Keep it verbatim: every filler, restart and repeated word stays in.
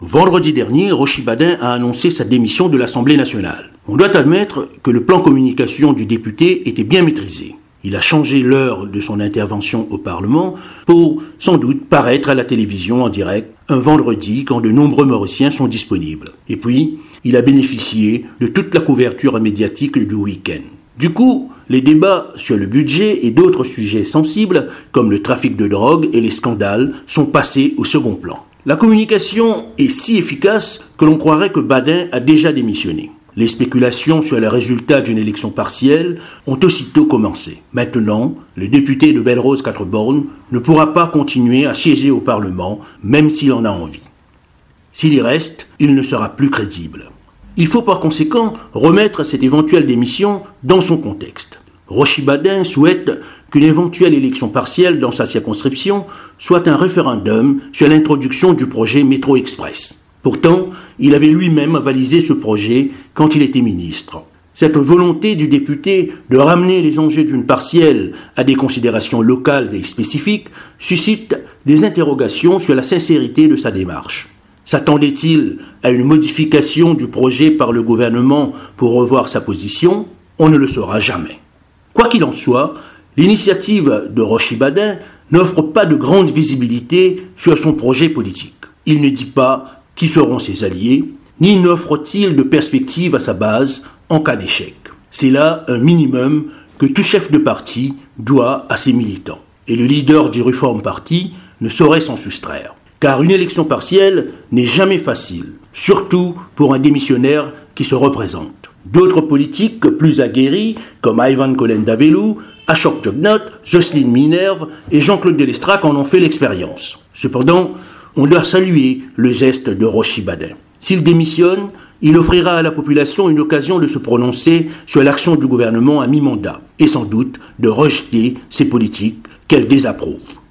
Vendredi dernier, Rochi Badin a annoncé sa démission de l'Assemblée nationale. On doit admettre que le plan communication du député était bien maîtrisé. Il a changé l'heure de son intervention au Parlement pour, sans doute, paraître à la télévision en direct un vendredi quand de nombreux Mauriciens sont disponibles. Et puis, il a bénéficié de toute la couverture médiatique du week-end. Du coup, les débats sur le budget et d'autres sujets sensibles, comme le trafic de drogue et les scandales, sont passés au second plan. La communication est si efficace que l'on croirait que Badin a déjà démissionné. Les spéculations sur les résultats d'une élection partielle ont aussitôt commencé. Maintenant, le député de Belle-Rose quatre Bornes ne pourra pas continuer à siéger au Parlement, même s'il en a envie. S'il y reste, il ne sera plus crédible. Il faut par conséquent remettre cette éventuelle démission dans son contexte. Rochi Badin souhaite qu'une éventuelle élection partielle dans sa circonscription soit un référendum sur l'introduction du projet Métro Express. Pourtant, il avait lui-même avalisé ce projet quand il était ministre. Cette volonté du député de ramener les enjeux d'une partielle à des considérations locales et spécifiques suscite des interrogations sur la sincérité de sa démarche. S'attendait-il à une modification du projet par le gouvernement pour revoir sa position ? On ne le saura jamais. Quoi qu'il en soit, l'initiative de Rochi Badin n'offre pas de grande visibilité sur son projet politique. Il ne dit pas qui seront ses alliés, ni n'offre-t-il de perspective à sa base en cas d'échec. C'est là un minimum que tout chef de parti doit à ses militants. Et le leader du Reform Party ne saurait s'en soustraire. Car une élection partielle n'est jamais facile, surtout pour un démissionnaire qui se représente. D'autres politiques plus aguerris, comme Ivan Collen-Davelou, Ashok Jognot, Jocelyne Minerve et Jean-Claude Delestrac en ont fait l'expérience. Cependant, on doit saluer le geste de Rochi Badin. S'il démissionne, il offrira à la population une occasion de se prononcer sur l'action du gouvernement à mi-mandat et sans doute de rejeter ces politiques qu'elle désapprouve.